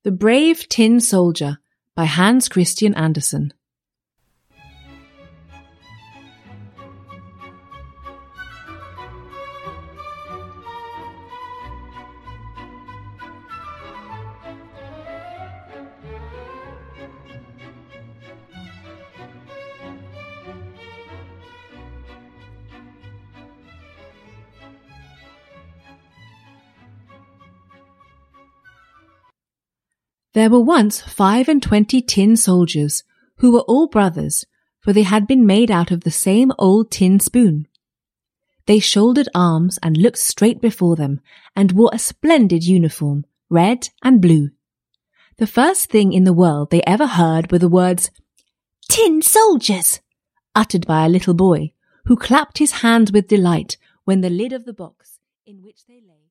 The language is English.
The Brave Tin Soldier by Hans Christian Andersen. There were once 25 tin soldiers, who were all brothers, for they had been made out of the same old tin spoon. They shouldered arms and looked straight before them, and wore a splendid uniform, red and blue. The first thing in the world they ever heard were the words, "Tin soldiers!" uttered by a little boy, who clapped his hands with delight when the lid of the box in which they lay